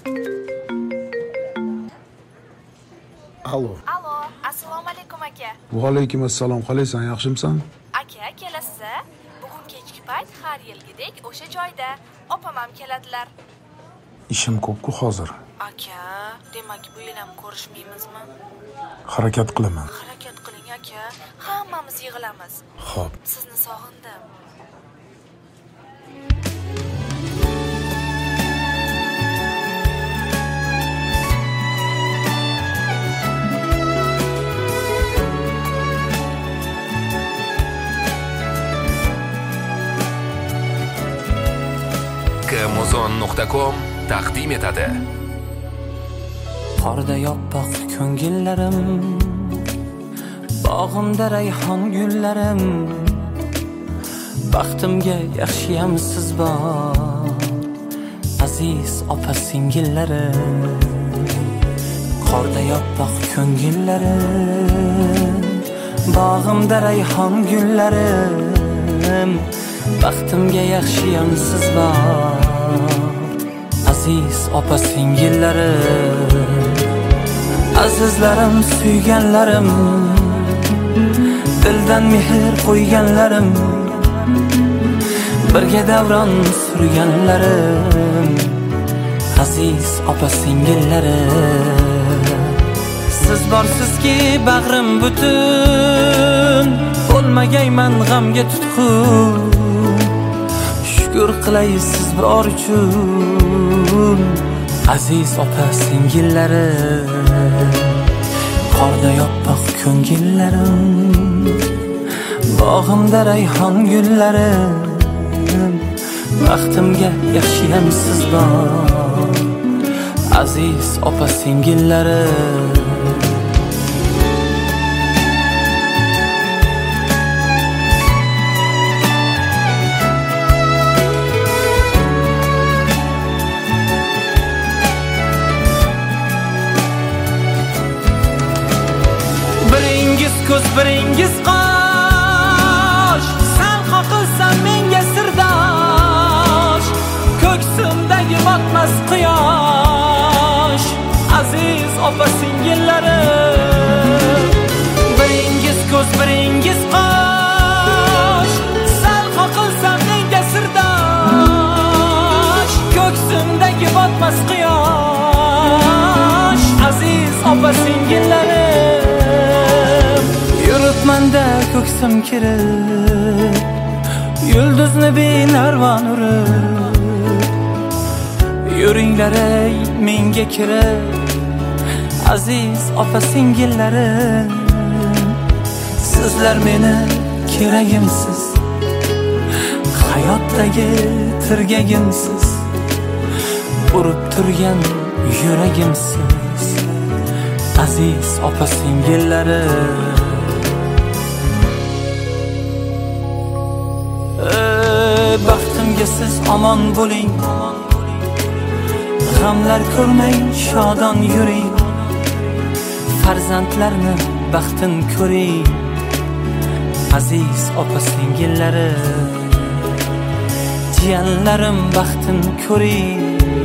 Alo. Alo, assalomu alaykum aka. Va alaykum assalom. Qalaysan, yaxshimisan? Aka, kelasiz-a? Bugun kechki payt har yilgidek o'sha joyda opam ham keladilar. Ishim ko'p-ku hozir. Aka, demak bu yil ham ko'rishmaymizmi? Harakat qilaman. Harakat qiling aka, hammamiz yig'ilamiz. Xo'p. Sizni sog'indim. Amazon.com taqdim etadi. Qorda yoppoq ko'ngillarim, bog'imda rayhon gullarim, baxtimga yaxshiyam siz bor, aziz opa singillarim. Qorda yoppoq ko'ngillarim, bog'imda rayhon gullarim, baxtimga yaxshiyam siz bor, aziz opa singillarim. Azizlarim, suyganlarim, dildan mehr qo'yganlarim, birga davron surganlarim, aziz opa singillarim. Siz borsizki bag'rim butun, bo'lmagayman g'amga tutqun. Shukr qilay siz bor uchun, aziz opa singillarim. Qorda yoppoq ko'ngillarim, bog'imda rayhon gullarim, baxtimga yaxshiyam siz bor, aziz opa singillarim. Ko'z biringiz qosh, sal qoqilsam menga sirdosh, ko'ksimdagi botmas quyosh, aziz opa singillarim. Biringiz ko'z biringiz qosh, sal qoqilsam menga sirdosh, ko'ksimdagi botmas quyosh, aziz opa singillarim. Yuribmanda ko'ksim kirib, yulduzini benarvon urib, yuringlar ey menga kirib, aziz opa singillarim. Sizlar meni keragimsiz, hayotdagi tirgagimsiz, urib turgan yuragimsiz, aziz opa singillarim. Baxtimga siz omon bo'ling, g'amlar ko'rmang, shodon yuring, farzandlarni baxtin ko'ring, aziz opa singillarim. Jiyanlarim baxtin ko'ring,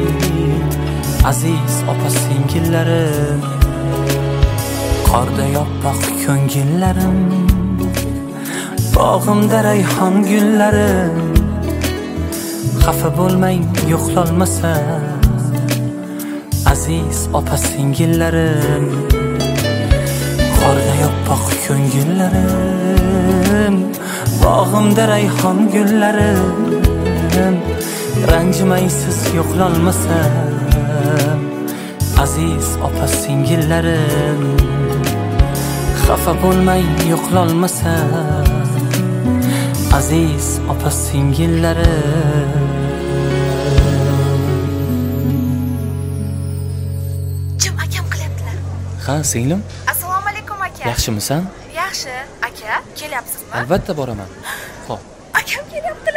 aziz opa singillarim. Qorda yoppoq ko'ngillarim, bog'imda rayhon gullarim, xafa bo'lmang yo'qlolmasam, aziz opa singillarim. Qorda yoppoq ko'ngillarim, bog'imda rayhon gullarim, ranjimay siz yo'qlolmasam, aziz opa singillarim. Xafa bo'lmang yo'qlolmasam, aziz opa singillarim. Jim akam qilyaptilar. Ha, singlim? Assalomu alaykum aka. Yaxshimisan? Yaxshi, aka, kelyapsizmi? Albatta boraman. Xo'p. Akam kelyapti.